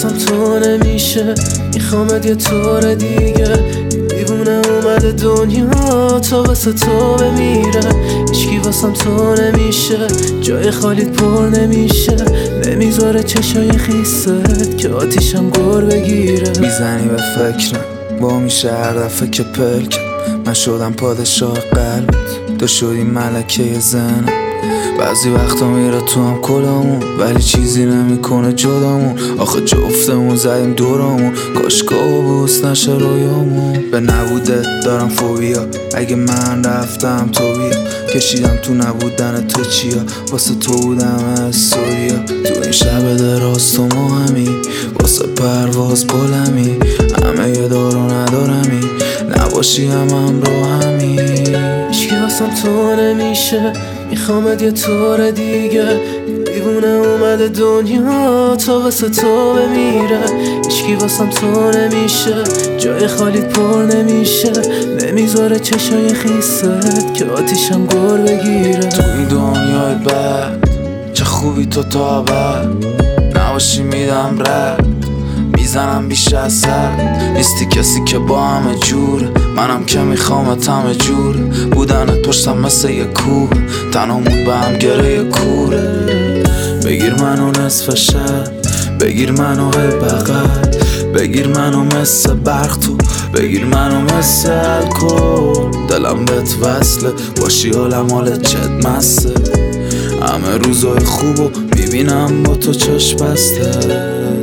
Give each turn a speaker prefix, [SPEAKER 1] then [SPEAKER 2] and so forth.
[SPEAKER 1] واسم تو نمیشه، میخوامت یه طور دیگه. دیوونه اومده دنیا تا واسه تو بمیره. هیچکی واسم تو نمیشه، جای خالیت پر نمیشه. نمیذاره چشای خیست که آتیشم گر بگیره.
[SPEAKER 2] میزنی به فکرم با میشه هر دفعه که پلکم. من شدم پادشاه قلبت، تو شدی ملکه زنم. بعضی وقتا میره تو هم کلامون، ولی چیزی نمیکنه جدامون. آخه جفتمون زدیم دورامون، کاشکا بوس نشه رویامون. به نبوده دارم فوبیا، اگه من رفتم تو بیا. کشیدم تو نبودن تو چیا، واسه تو بودم استوریا. تو این شب دراز تو ما همی، واسه پرواز بلمی. همه یه دارو ندارمی، نباشی هم رو همی.
[SPEAKER 1] هیچکی واسم تو نمیشه، میخوامت یه طور دیگه. دیوونه اومده دنیا تا واسه تو بمیره. هیچکی واسم تو نمیشه، جای خالیت پر نمیشه. نمیذاره چشای خیست که آتیشم گر بگیره.
[SPEAKER 2] تو این دنیای بد چه خوبی تو تا بعد نباشی میدم رد، میزنم بیش از سر. نیستی کسی که با همه جوره، منم که میخوامت همه جوره. بودنت پشتم مثل یه کوه، تنامون به هم گره کوره. بگیر منو نصف شب، بگیر منو هی بغل. بگیر منو مثل برق تو، بگیر منو مثل الکل. دلم بهت وصله، باشی حالم حالت چت مسته. همه روزای خوبو میبینم با تو چشم بسته.